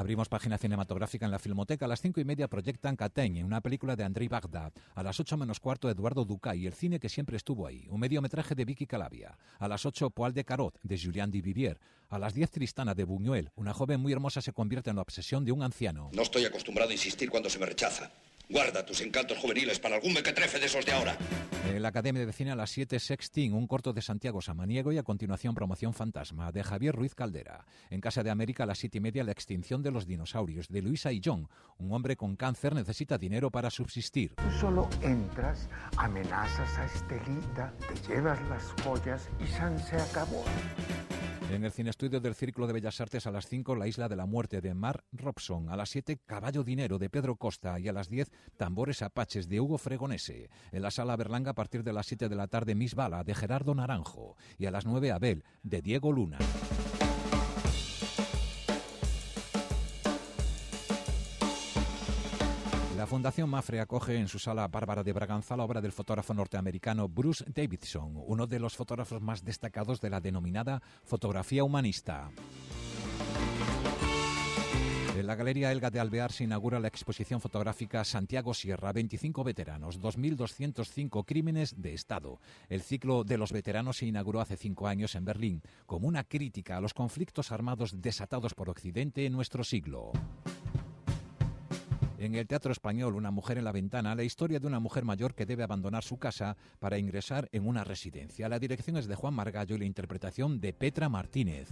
Abrimos página cinematográfica en la Filmoteca. A las 5:30 proyectan Cateny, una película de Andrei Baghdad. A las 8 menos cuarto, Eduardo Ducay, el cine que siempre estuvo ahí. Un mediometraje de Vicky Calavia. A las 8, Poil de Carot, de Julien Duvivier. A las 10, Tristana, de Buñuel. Una joven muy hermosa se convierte en la obsesión de un anciano. No estoy acostumbrado a insistir cuando se me rechaza. Guarda tus encantos juveniles para algún mequetrefe de esos de ahora. En la Academia de Cine a las 7, Sexting, un corto de Santiago Samaniego, y a continuación Promoción Fantasma, de Javier Ruiz Caldera. En Casa de América a las 7:30, La extinción de los dinosaurios, de Luisa Illón. Un hombre con cáncer necesita dinero para subsistir. Tú solo entras, amenazas a Estelita, te llevas las joyas y San se acabó. En el Cineestudio del Círculo de Bellas Artes a las 5, La isla de la muerte, de Mark Robson. A las 7, Caballo Dinero, de Pedro Costa. Y a las 10, Tambores Apaches, de Hugo Fregonese. En la Sala Berlanga a partir de las 7 de la tarde, Miss Bala, de Gerardo Naranjo. Y a las 9, Abel, de Diego Luna. La Fundación Mafre acoge en su sala Bárbara de Braganza la obra del fotógrafo norteamericano Bruce Davidson, uno de los fotógrafos más destacados de la denominada fotografía humanista. En la Galería Elga de Alvear se inaugura la exposición fotográfica Santiago Sierra, 25 veteranos, 2.205 crímenes de Estado. El ciclo de los veteranos se inauguró hace 5 años en Berlín, como una crítica a los conflictos armados desatados por Occidente en nuestro siglo. En el Teatro Español, Una mujer en la ventana, la historia de una mujer mayor que debe abandonar su casa para ingresar en una residencia. La dirección es de Juan Margallo y la interpretación de Petra Martínez.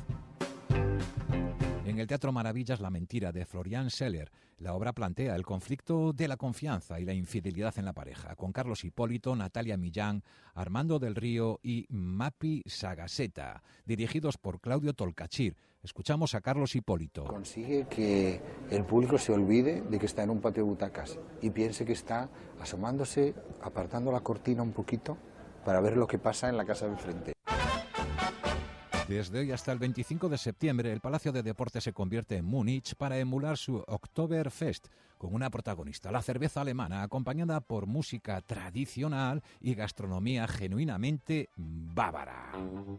En el Teatro Maravillas, La mentira, de Florian Scheller. La obra plantea el conflicto de la confianza y la infidelidad en la pareja, con Carlos Hipólito, Natalia Millán, Armando del Río y Mapi Sagaseta, dirigidos por Claudio Tolcachir. Escuchamos a Carlos Hipólito. Consigue que el público se olvide de que está en un patio de butacas y piense que está asomándose, apartando la cortina un poquito para ver lo que pasa en la casa de enfrente. Desde hoy hasta el 25 de septiembre, el Palacio de Deportes se convierte en Múnich para emular su Oktoberfest, con una protagonista, la cerveza alemana, acompañada por música tradicional y gastronomía genuinamente bávara.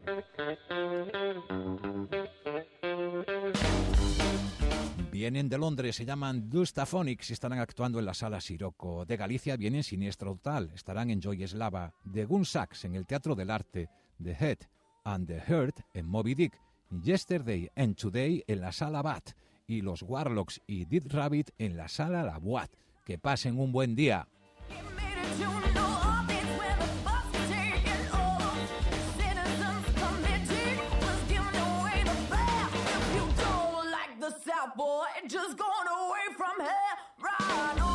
Vienen de Londres, se llaman Dustaphonics y estarán actuando en la Sala Siroco. De Galicia vienen Siniestro Total, estarán en Joy Eslava. De Gunsax en el Teatro del Arte. The Head and the Heart en Moby Dick, Yesterday and Today en la Sala Bat y los Warlocks y Dead Rabbit en la Sala La Boîte. Que pasen un buen día. Boy, just going away from here, right on.